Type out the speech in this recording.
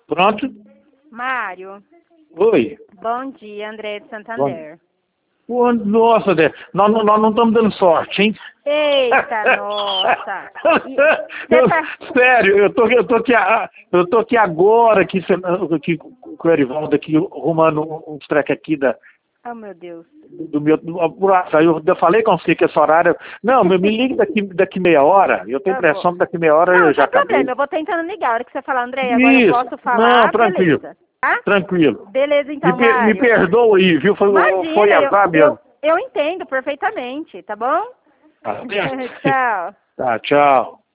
Pronto? Mário, Oi. bom dia, André de Santander. Ô, nossa, nós não estamos dando sorte, hein? Eita, nossa. Sério, eu tô aqui agora, aqui com o Erivaldo aqui, arrumando uns treco aqui Oh, meu Deus. do meu... Eu falei com você que esse horário... Não, me ligue daqui meia hora. Eu tenho impressão que daqui meia hora não, eu já não tem problema, acabei. eu vou tentando ligar. A hora que você falar, André, agora eu Isso. posso falar, Não, tranquilo. beleza. Tá? Tranquilo. Beleza, então, Me Mário. perdoa aí, viu? Foi Imagina, azar mesmo. eu entendo perfeitamente, tá bom? Tá certo? Tchau. Tá, tchau.